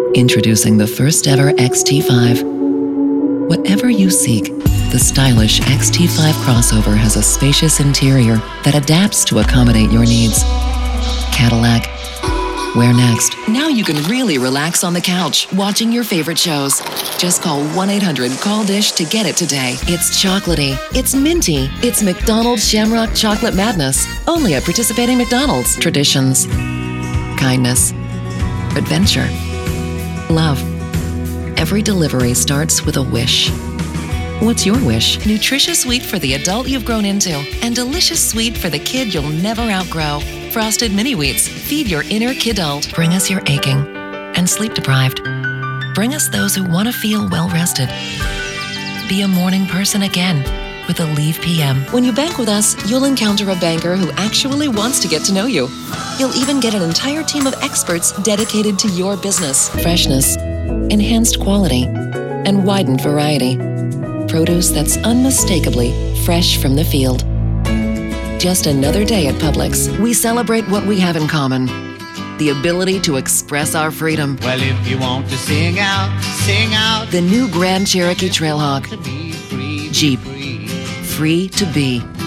Introducing the first ever XT5. Whatever you seek, the stylish XT5 crossover has a spacious interior that adapts to accommodate your needs. Cadillac, where next? Now you can really relax on the couch, watching your favorite shows. Just call 1-800-CALL-DISH to get it today. It's chocolatey, it's minty, it's McDonald's Shamrock Chocolate Madness. Only at participating McDonald's. Traditions, kindness, adventure, love. Every delivery starts with a wish. What's your wish? Nutritious sweet for the adult you've grown into, and delicious sweet for the kid you'll never outgrow. Frosted Mini Wheats. Feed your inner kidult. Bring us your aching and sleep deprived. Bring us those who want to feel well rested. Be a morning person again with a Leave PM. When you bank with us, you'll encounter a banker who actually wants to get to know you. You'll even get an entire team of experts dedicated to your business. Freshness, enhanced quality, and widened variety. Produce that's unmistakably fresh from the field. Just another day at Publix. We celebrate what we have in common. The ability to express our freedom. Well, if you want to sing out, sing out. The new Grand Cherokee Trailhawk. Jeep. Free to be.